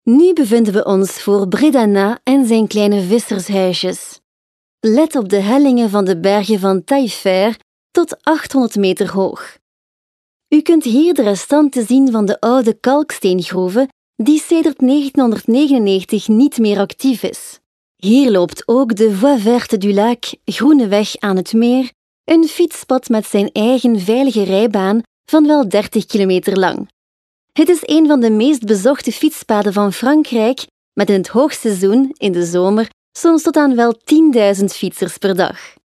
Nu bevinden we ons voor Bredana en zijn kleine vissershuisjes. Let op de hellingen van de bergen van Taillefer tot 800 meter hoog. U kunt hier de restanten zien van de oude kalksteengroeve die sedert 1999 niet meer actief is. Hier loopt ook de Voie Verte du Lac, groene weg aan het meer, een fietspad met zijn eigen veilige rijbaan van wel 30 kilometer lang. Het is een van de meest bezochte fietspaden van Frankrijk, met in het hoogseizoen, in de zomer, soms tot aan wel 10.000 fietsers per dag.